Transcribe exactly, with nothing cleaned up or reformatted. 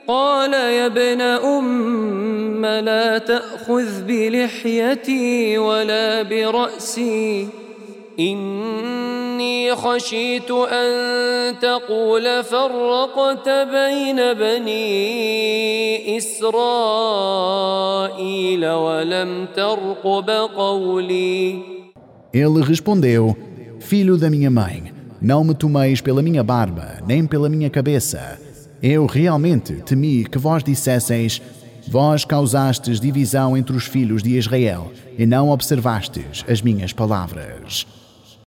قال يا ابن أم لا تأخذ بلحيتي ولا برأسي إني خشيت أن تقول فرقت بين بني إسرائيل ولم ترقب قولي. Ele respondeu: Filho da minha mãe, não me tomeis pela minha barba, nem pela minha cabeça. Eu realmente temi que vós dissesseis: Vós causastes divisão entre os filhos de Israel e não observastes as minhas palavras.